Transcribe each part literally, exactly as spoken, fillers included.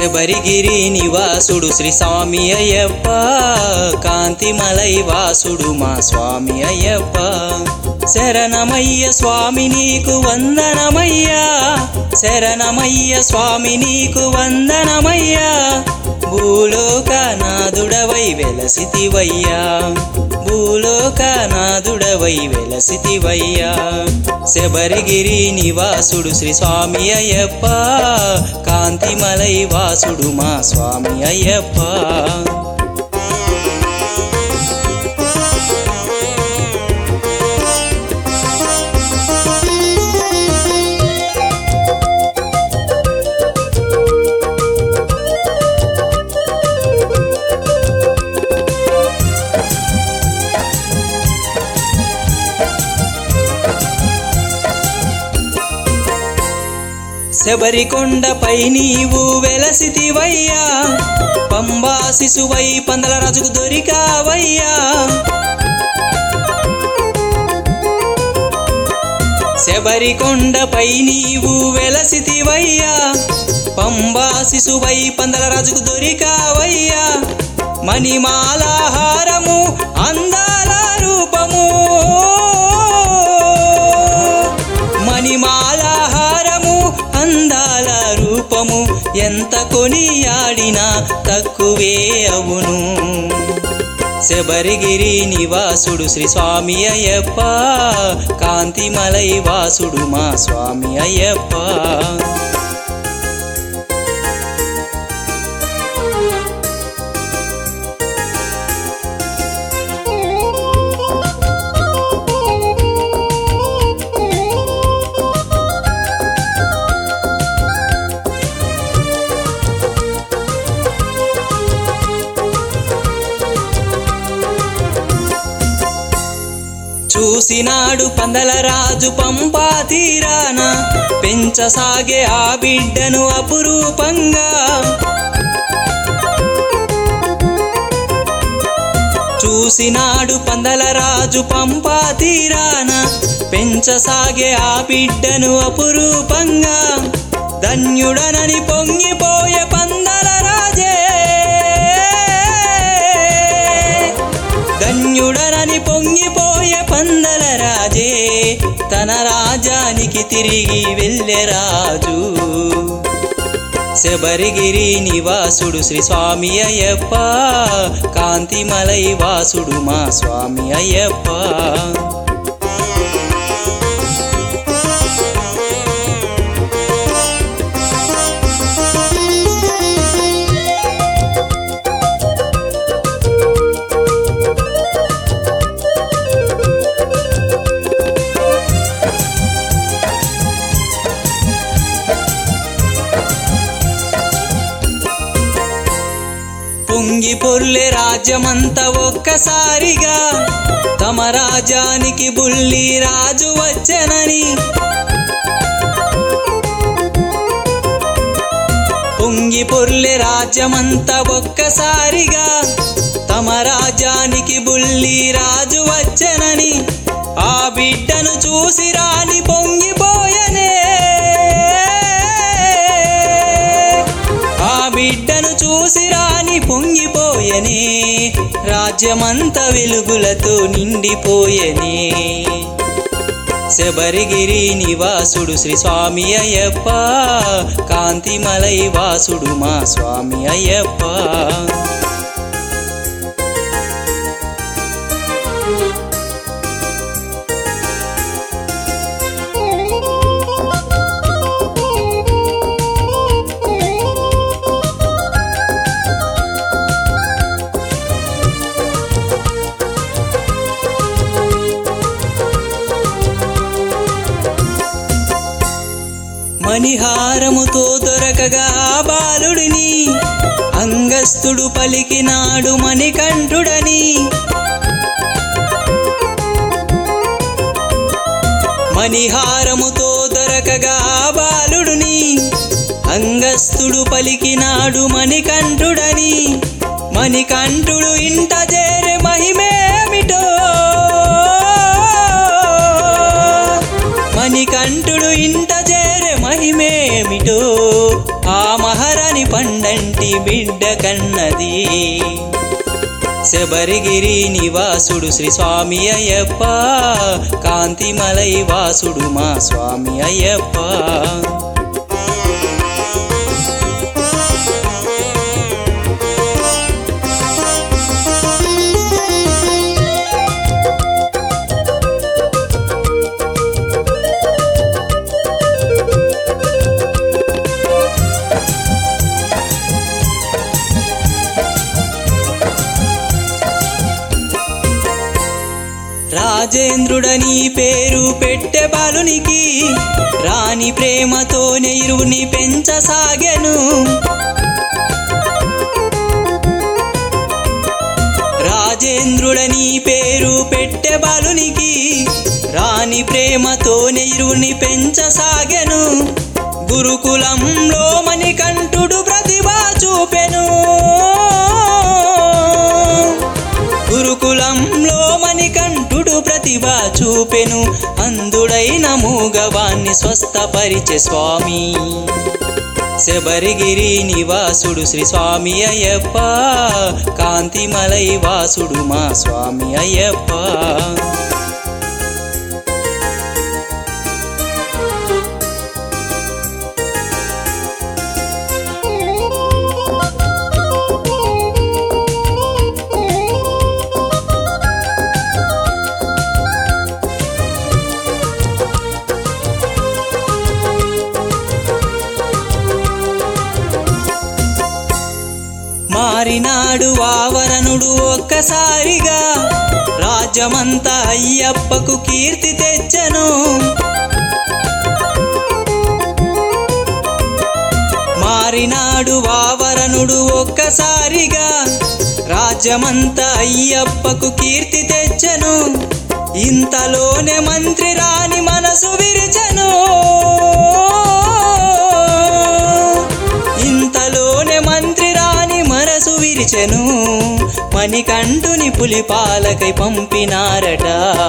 శబరిగిరి నివాసుడు శ్రీ స్వామి అయ్యప్ప, కాంతిమలై వాసుడు మా స్వామి అయ్యప్ప. శరణమయ్య స్వామి నీకు వందనమయ్యా, శరణమయ్య స్వామి నీకు వందనమయ్యా. భూలోకనాథుడవై వెలసితివయ్యా, భూలోకనాథుడవై వెలసితివయ్యా. శబరిగిరి నివాసుడు శ్రీ స్వామి అయ్యప్ప, కాంతిమలై వాసుడు మా స్వామి అయ్యప్ప. శబరికొండపై నీవు వెలసితివయ్యా, పంబా శిశువై పందల రాజుకు దొరికావయ్యా. శబరికొండపై నీవు వెలసితివయ్యా, పంబా శిశువై పందల రాజుకు దొరికావయ్యా. మణిమాలాహారము అందాల రూపము, మణిమాలాహారము అందాల రూపము, ఎంత కొనియాడినా తక్కువే అవును. శబరిగిరి నివాసుడు శ్రీ స్వామి అయ్యప్ప, కాంతిమలై వాసుడు మా స్వామి అయ్యప్ప. చూసినాడు పందల రాజు పంపా తీరాన, పెంచసాగే ఆ బిడ్డను అపురూపంగా. చూసినాడు పందల రాజు పంపా తీరాన, పెంచసాగే ఆ బిడ్డను అపురూపంగా. ధన్యుడనని పొంగిపోయే పందల రాజే, ధన్యుడనని పొంగిపోయే పందల రాజే, తన రాజానికి తిరిగి వెళ్ళే రాజు. శబరిగిరి నివాసుడు శ్రీ స్వామి అయ్యప్ప, కాంతిమలై వాసుడు మా స్వామి అయ్యప్ప. పొంగి పొర్లే రాజ్యమంతా ఒక్కసారిగా, తమ రాజానికి బుల్లి రాజు వచ్చెనని. పొంగి పొర్లే రాజ్యమంతా ఒక్కసారిగా, తమ రాజానికి బుల్లి రాజు వచ్చెనని. ఆ బిడ్డను చూసి రాణి పొంగిపోయనే, ఆ బిడ్డను చూసి రాణి పొంగిపోయనే. రాజ్యమంతా వెలుగులతో నిండిపోయనే. శబరిగిరి నివాసుడు శ్రీ స్వామి అయ్యప్ప, కాంతిమలై వాసుడు మా స్వామి అయ్యప్ప. మణిహారముతో దొరకగా బాలుడిని, అంగస్తుడు పలికినాడు మణికంఠుడని. మణిహారముతో దొరకగా బాలుడిని, అంగస్తుడు పలికినాడు మణికంఠుడని. మణికంఠుడు ఇంట చేరే మహిమేమిటో, మణికంఠుడు ఇంట చేరే మహిమేమిటో. ఆ మహారాణి పండంటి బిడ్డ కన్నది. శబరిగిరి నివాసుడు శ్రీ స్వామి అయ్యప్ప, కాంతిమలై వాసుడు మా స్వామి అయ్యప్ప. రాజేంద్రుడని పేరు పెట్టె బాలునికి, రాణి ప్రేమతోనే ఇరువుని పెంచసాగెను. రాజేంద్రుడని పేరు పెట్టె బాలునికి, రాణి ప్రేమతోనే ఇరువుని పెంచసాగెను. గురుకులంలో మణికంఠుడు ప్రతిభ చూపెను. గురుకులంలో మణికంఠుడు ప్రతిభ చూపెను. అందుడైన మూగవాన్ని స్వస్థపరిచే స్వామి. శబరిగిరి నివాసుడు శ్రీ స్వామి అయ్యప్ప, కాంతిమలై వాసుడు మా స్వామి అయ్యప్ప. మారినాడు వావరణుడు ఒక్కసారిగా, రాజ్యమంతా అయ్యప్పకు కీర్తి తెచ్చెను. మారినాడు వావరణుడు ఒక్కసారిగా, రాజ్యమంతా అయ్యప్పకు కీర్తి తెచ్చెను. ఇంతలోనే మంత్రి రాణి మనసు విరిచెను. ఇంతలోనే మంత్రి రాణి మనసు విరిచెను. మణికంఠుని పులిపాలకై పంపినారట.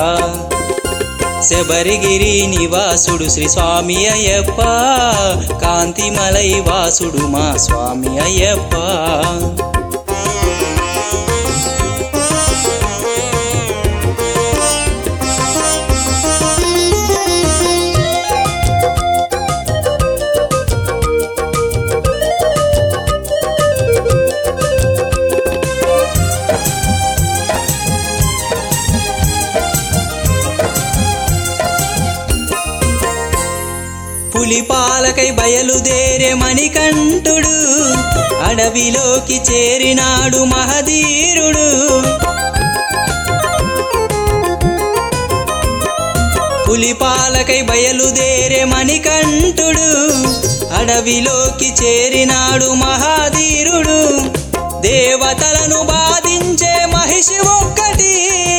శబరిగిరి నివాసుడు శ్రీ స్వామి అయ్యప్ప, కాంతిమలై వాసుడు మా స్వామి అయ్యప్ప. పులిపాలకై బయలుదేరే మణికంఠుడు, అడవిలోకి చేరినాడు మహధీరుడు. పులిపాలకై బయలుదేరే మణికంఠుడు, అడవిలోకి చేరినాడు మహాధీరుడు. దేవతలను బాధించే మహిషి ఒక్కటి,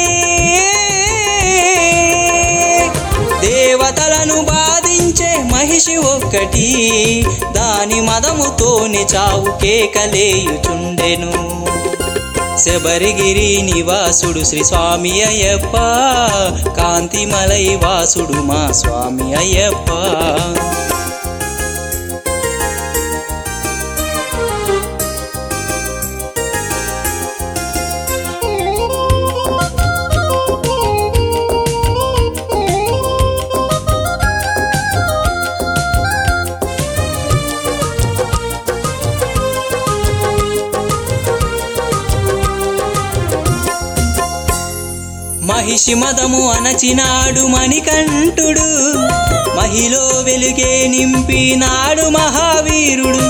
దేవతలను బాధించే మహిషి ఒక్కటి, దాని మదముతోని చావు కేకలేయుచుండెను. శబరిగిరి నివాసుడు శ్రీ స్వామి అయ్యప్ప, కాంతిమలై వాసుడు మా స్వామి అయ్యప్ప. మహిషి మదము అనచినాడు మణికంఠుడు, మహిలో వెలుగే నింపినాడు మహావీరుడు.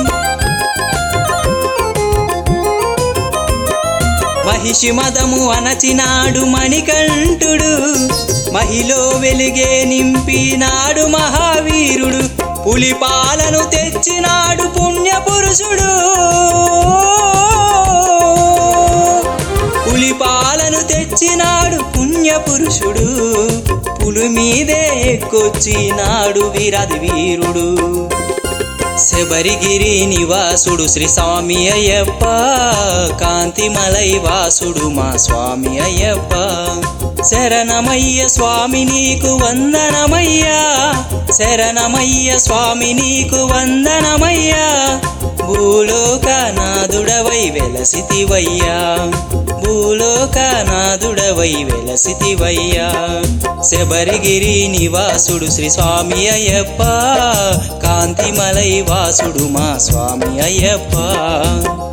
మహిషి మదము అనచినాడు మణికంఠుడు, మహిలో వెలుగే నింపినాడు మహావీరుడు. పులిపాలను తెచ్చినాడు పుణ్యపురుషుడు. పులిపాలను తెచ్చినాడు పుణ్యపురుషుడు. పులి మీదే ఎక్కొచ్చినాడు వీరాది వీరుడు. శబరిగిరి నివాసుడు శ్రీ స్వామి అయ్యప్ప, కాంతిమలై వాసుడు మా స్వామి అయ్యప్ప. శరణమయ్య స్వామి నీకు వందనమయ్యా, శరణమయ్య స్వామి నీకు వందనమయ్యా. భూలోకనాథుడవై వెలసితివయ్యా భూలోకనాథుడవై వెలసితివయ్యా శబరిగిరి నివాసుడు శ్రీ స్వామి అయ్యప్ప కాంతిమలై వాసుడు మా స్వామి అయ్యప్ప